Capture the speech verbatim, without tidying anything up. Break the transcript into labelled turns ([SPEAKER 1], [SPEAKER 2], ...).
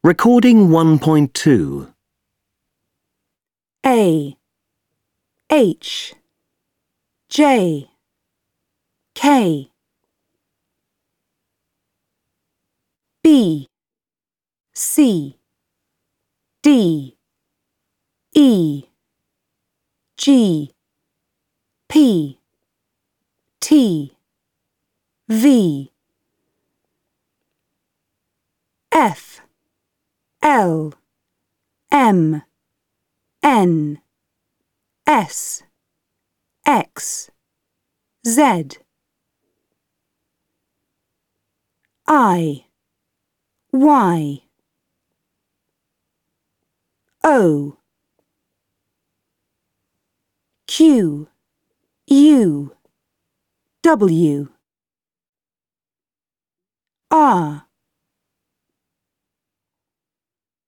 [SPEAKER 1] Recording one point two.
[SPEAKER 2] A H J K B C D E G P T V F L M N S X Z I Y O Q U W R